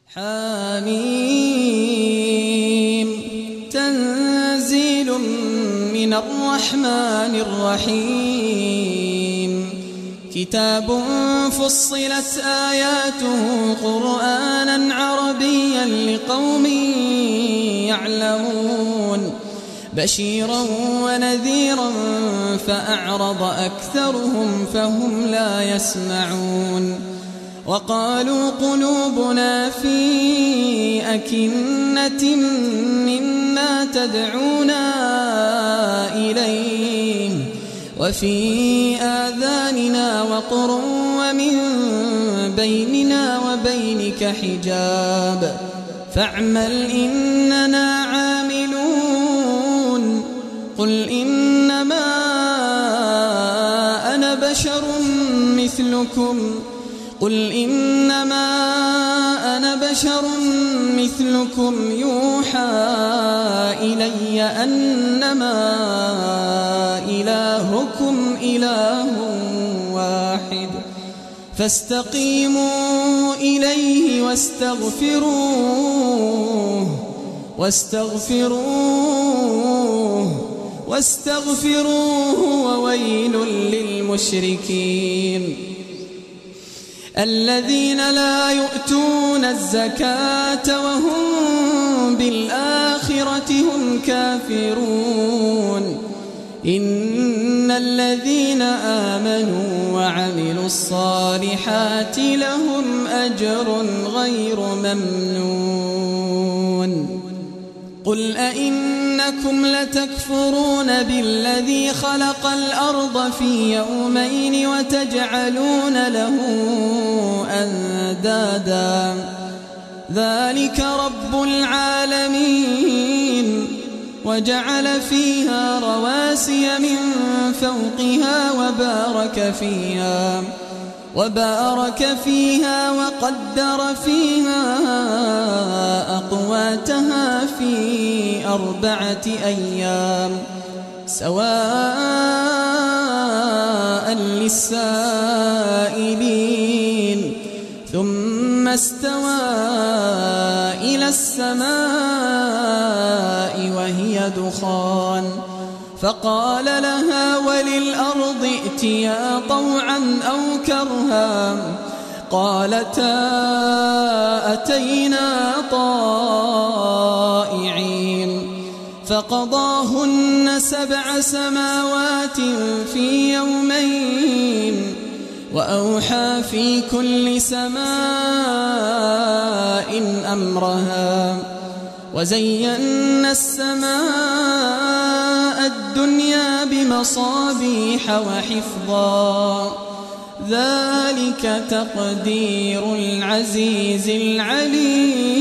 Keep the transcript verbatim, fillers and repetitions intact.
حميم تنزيل من الرحمن الرحيم كتاب فصلت آياته قرآنا عربيا لقوم يعلمون بشيرا ونذيرا فأعرض أكثرهم فهم لا يسمعون وقالوا قلوبنا في أكنة مما تدعونا إليه وفي آذاننا وقر ومن بيننا وبينك حجاب فاعمل إننا عاملون قل إنما أنا بشر مثلكم قل إنما أنا بشر مثلكم يوحى إلي أنما إلهكم إله واحد فاستقيموا إليه واستغفروه واستغفروه واستغفروه وويل للمشركين الذين لا يؤتون الزكاة وهم بالآخرة هم كافرون إن الذين آمنوا وعملوا الصالحات لهم أجر غير ممنون قل أئنكم لتكفرون بالذي خلق الأرض في يومين وتجعلون له أندادا ذلك رب العالمين وجعل فيها رواسي من فوقها وبارك فيها وبارك فيها وقدر فيها أقواتها في أربعة أيام سواء للسائلين ثم استوى إلى السماء وهي دخان فقال لها وللأرض ائتيا طوعا أو كرها قالتا أتينا طائعين فقضاهن سبع سماوات في يومين وأوحى في كل سماء أمرها وزينا السماء الدنيا بمصابيح وحفظا ذلك تقدير العزيز العليم